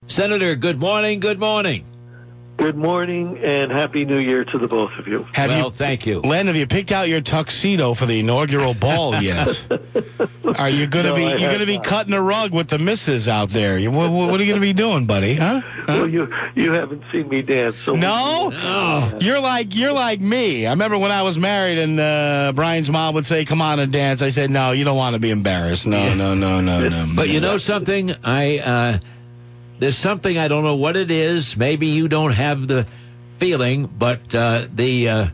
Senator, good morning, good morning. Good morning and Happy New Year to the both of you. Thank you. Len, have you picked out your tuxedo for the inaugural ball yet? Are you going to you're going to be cutting a rug with the missus out there? What are you going to be doing, buddy? Huh? Well, you haven't seen me dance. So No? You're like me. I remember when I was married and Brian's mom would say, come on and dance. I said, no, you don't want to be embarrassed. No. But you know something? There's something, I don't know what it is. Maybe you don't have the feeling, but as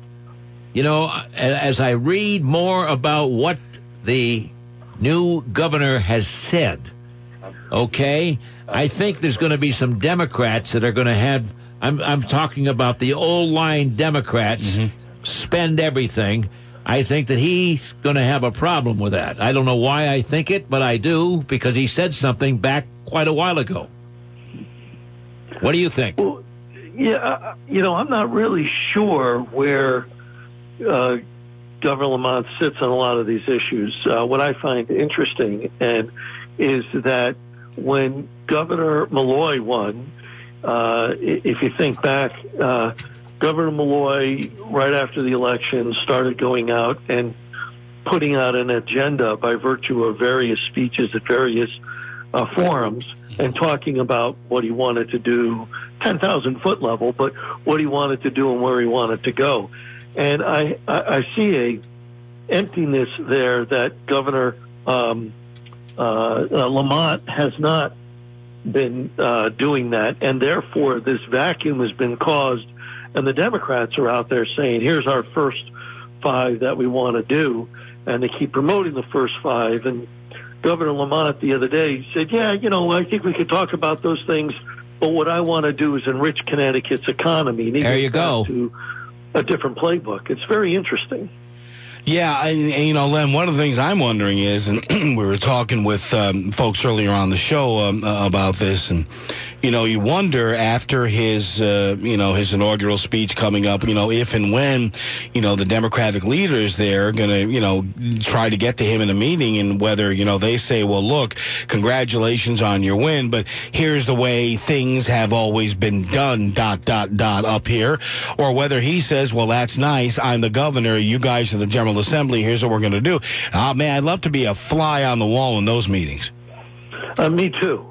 I read more about what the new governor has said, okay, I think there's going to be some Democrats that are going to have, I'm talking about the old line Democrats, spend everything. I think that he's going to have a problem with that. I don't know why I think it, but I do, because he said something back quite a while ago. What do you think? Well, yeah, I'm not really sure where Governor Lamont sits on a lot of these issues. What I find interesting is that when Governor Malloy won, if you think back, Governor Malloy, right after the election, started going out and putting out an agenda by virtue of various speeches at various forums, and talking about what he wanted to do, 10,000-foot level, but what he wanted to do and where he wanted to go. And I see a emptiness there that Governor Lamont has not been doing that, and therefore this vacuum has been caused, and the Democrats are out there saying, here's our first 5 that we want to do, and they keep promoting the first 5, and Governor Lamont the other day said, I think we could talk about those things, but what I want to do is enrich Connecticut's economy. And there you go. To a different playbook. It's very interesting. Yeah, and Len, one of the things I'm wondering is, and we were talking with folks earlier on the show about this, and you wonder after his inaugural speech coming up, if and when, the Democratic leaders there are going to, try to get to him in a meeting, and whether, they say, well, look, congratulations on your win, but here's the way things have always been done, ... up here, or whether he says, well, that's nice, I'm the governor, you guys are the General Assembly, here's what we're going to do. Oh, man, I'd love to be a fly on the wall in those meetings. Me too.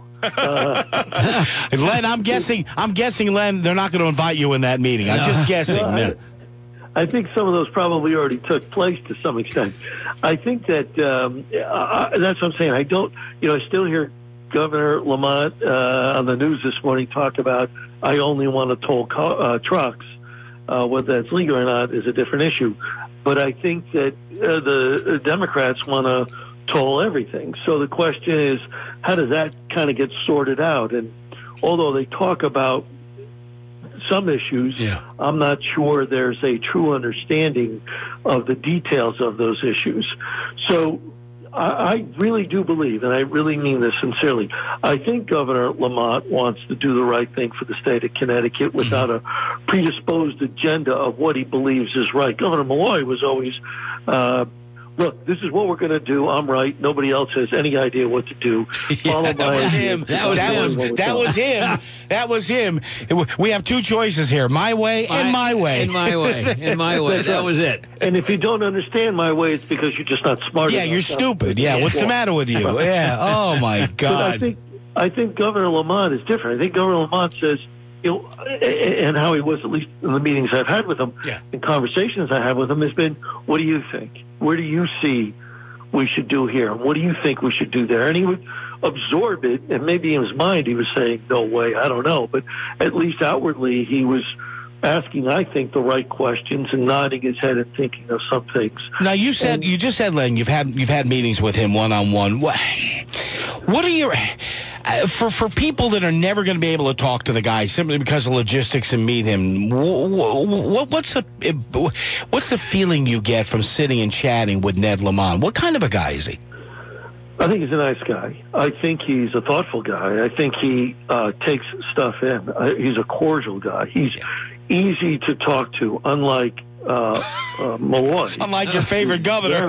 Len, I'm guessing, Len, they're not going to invite you in that meeting. I'm just guessing. No, I think some of those probably already took place to some extent. I think that that's what I'm saying. I don't, I still hear Governor Lamont on the news this morning talk about, I only want to toll trucks. Whether that's legal or not is a different issue. But I think that the Democrats want to toll everything. So the question is, how does that kind of get sorted out? And although they talk about some issues, I'm not sure there's a true understanding of the details of those issues. So I really do believe, and I really mean this sincerely, I think Governor Lamont wants to do the right thing for the state of Connecticut without a predisposed agenda of what he believes is right. Governor Malloy was always, look, this is what we're going to do. I'm right. Nobody else has any idea what to do. That was him. That was him. We have 2 choices here: my way and my way. In my way. That was it. And if you don't understand my way, it's because you're just not smart enough. Yeah, you're stupid. Yeah, what's the matter with you? Yeah. Oh my God. But I think Governor Lamont is different. I think Governor Lamont says, and how he was, at least in the meetings I've had with him, and conversations I have with him, has been, what do you think? Where do you see we should do here? What do you think we should do there? And he would absorb it, and maybe in his mind he was saying, no way, I don't know. But at least outwardly he was asking, I think, the right questions and nodding his head and thinking of some things. Now, you just said, Len, you've had meetings with him one-on-one. What are your... For people that are never going to be able to talk to the guy simply because of logistics and meet him, what's the feeling you get from sitting and chatting with Ned Lamont? What kind of a guy is he? I think he's a nice guy. I think he's a thoughtful guy. I think he takes stuff in. He's a cordial guy. He's easy to talk to, unlike Malloy. Unlike your favorite governor.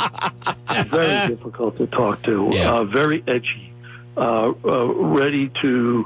Very difficult to talk to. Very edgy. Ready to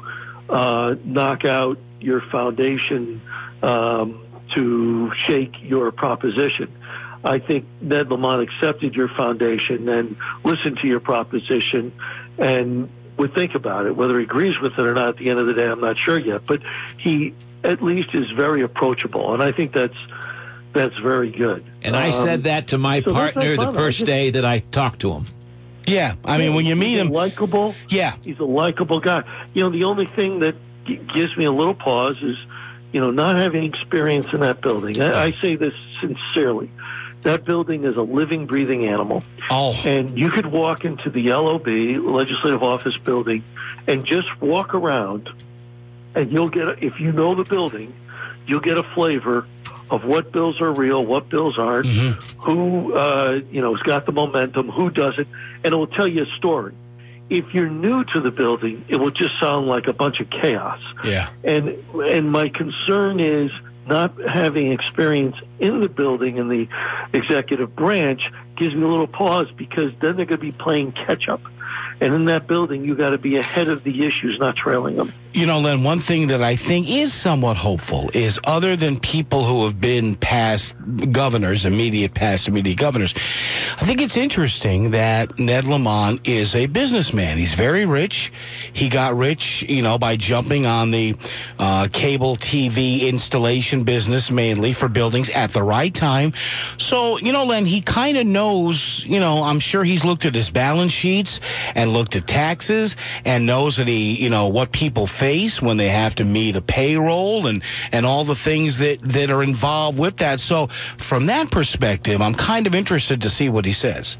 knock out your foundation to shake your proposition. I think Ned Lamont accepted your foundation and listened to your proposition and would think about it. Whether he agrees with it or not at the end of the day, I'm not sure yet. But he at least is very approachable, and I think that's very good. And I said that to my partner the first day that I talked to him. Yeah, I mean, when you meet him... likable. Yeah. He's a likable guy. You know, the only thing that gives me a little pause is, not having experience in that building. I say this sincerely. That building is a living, breathing animal. Oh. And you could walk into the LOB, Legislative Office Building, and just walk around, and you'll get, if you know the building, you'll get a flavor of what bills are real, what bills aren't, who, has got the momentum, who doesn't, and it will tell you a story. If you're new to the building, it will just sound like a bunch of chaos. Yeah. And my concern is not having experience in the building in the executive branch gives me a little pause, because then they're going to be playing catch up. And in that building, you got to be ahead of the issues, not trailing them. Len, one thing that I think is somewhat hopeful is, other than people who have been past governors, immediate governors, I think it's interesting that Ned Lamont is a businessman. He's very rich. He got rich, by jumping on the cable TV installation business, mainly for buildings, at the right time. So, Len, he kind of knows, I'm sure he's looked at his balance sheets and looked at taxes and knows that what people face when they have to meet a payroll and all the things that are involved with that. So from that perspective, I'm kind of interested to see what he says.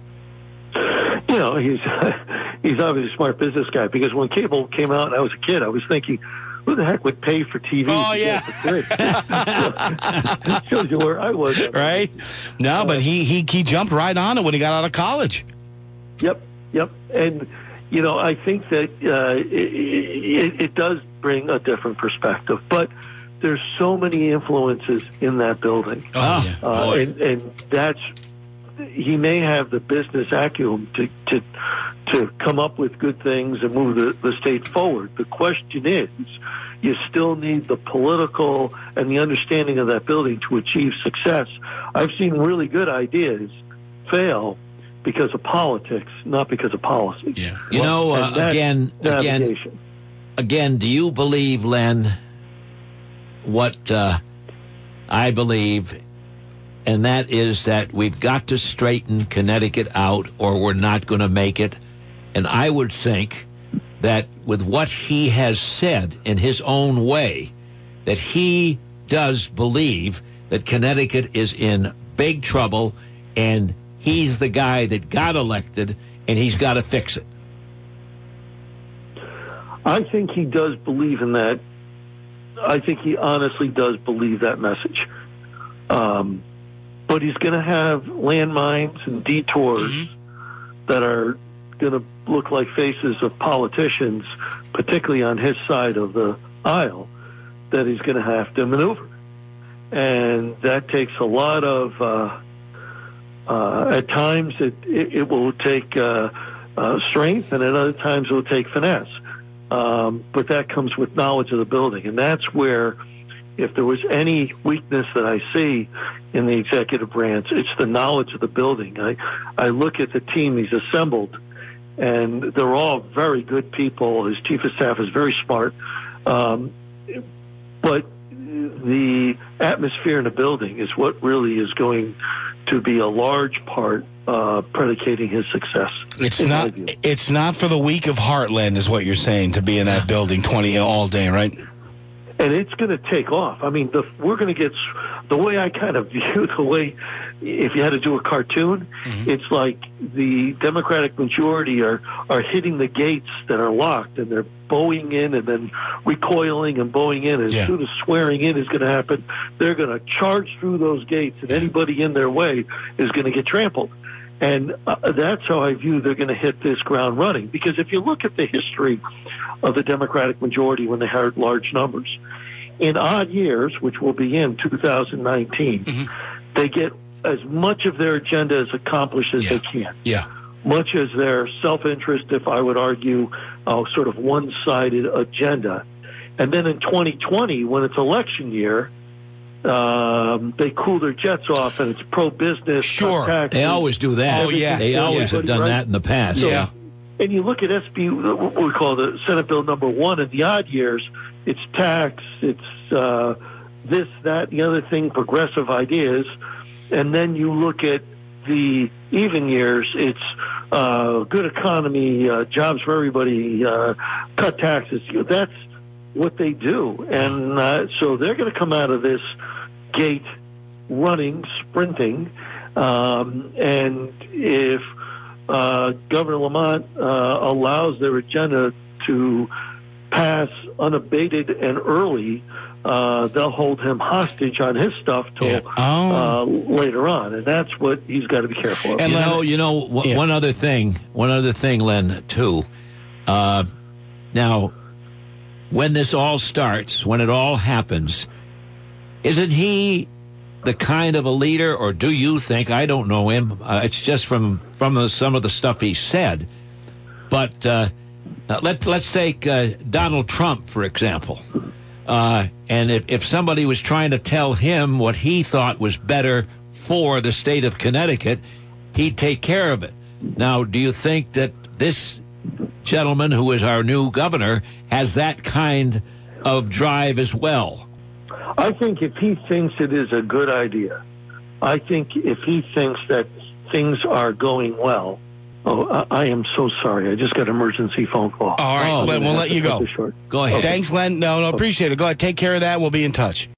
He's obviously a smart business guy, because when cable came out and I was a kid, I was thinking, who the heck would pay for TV? Oh, yeah. Shows you where I was. Right? No, but he jumped right on it when he got out of college. Yep. And, I think that it does bring a different perspective. But there's so many influences in that building. Oh, yeah. And that's... He may have the business acumen to come up with good things and move the state forward. The question is, you still need the political and the understanding of that building to achieve success. I've seen really good ideas fail because of politics, not because of policy. Yeah. Again, do you believe, Len, what I believe? And that is that we've got to straighten Connecticut out, or we're not going to make it. And I would think that with what he has said in his own way, that he does believe that Connecticut is in big trouble, and he's the guy that got elected, and he's got to fix it. I think he does believe in that. I think he honestly does believe that message. But he's going to have landmines and detours that are going to look like faces of politicians, particularly on his side of the aisle, that he's going to have to maneuver. And that takes a lot of, at times it will take strength, and at other times it will take finesse. But that comes with knowledge of the building. And that's where, if there was any weakness that I see in the executive branch, it's the knowledge of the building. I look at the team he's assembled, and they're all very good people. His chief of staff is very smart. But the atmosphere in the building is what really is going to be a large part predicating his success. It's not for the weak of heart, Len, is what you're saying, to be in that building 20 all day, right? And it's going to take off. I mean, we're going to get, the way I kind of view the way, if you had to do a cartoon, it's like the Democratic majority are hitting the gates that are locked, and they're bowing in and then recoiling and bowing in. As soon as swearing in is going to happen, they're going to charge through those gates, and anybody in their way is going to get trampled. And that's how I view they're going to hit this ground running. Because if you look at the history of the Democratic majority when they had large numbers, in odd years, which will be in 2019, they get as much of their agenda as accomplished as they can. Yeah. Much as their self-interest, if I would argue, sort of one-sided agenda. And then in 2020, when it's election year, they cool their jets off, and it's pro-business. Sure. Taxes, They always do that. Oh, yeah. They always have done that in the past. Yeah. And you look at SB, what we call the Senate Bill number 1 in the odd years, it's tax, it's this, that, the other thing, progressive ideas. And then you look at the even years, it's good economy, jobs for everybody, cut taxes. That's what they do. And so they're going to come out of this gate running, sprinting. And if Governor Lamont allows their agenda to pass unabated and early, they'll hold him hostage on his stuff till later on, and that's what he's got to be careful of. And one other thing, Len, too. Now, when this all starts, when it all happens, isn't he the kind of a leader, or do you think? I don't know him. It's just from some of the stuff he said. But let's take Donald Trump, for example. And if somebody was trying to tell him what he thought was better for the state of Connecticut, he'd take care of it. Now, do you think that this gentleman, who is our new governor, has that kind of drive as well? I think if he thinks it is a good idea, I think if he thinks that things are going well. Oh, I am so sorry. I just got an emergency phone call. All right, Len, we'll let you go. Go ahead. Thanks, Len. No, appreciate it. Go ahead. Take care of that. We'll be in touch.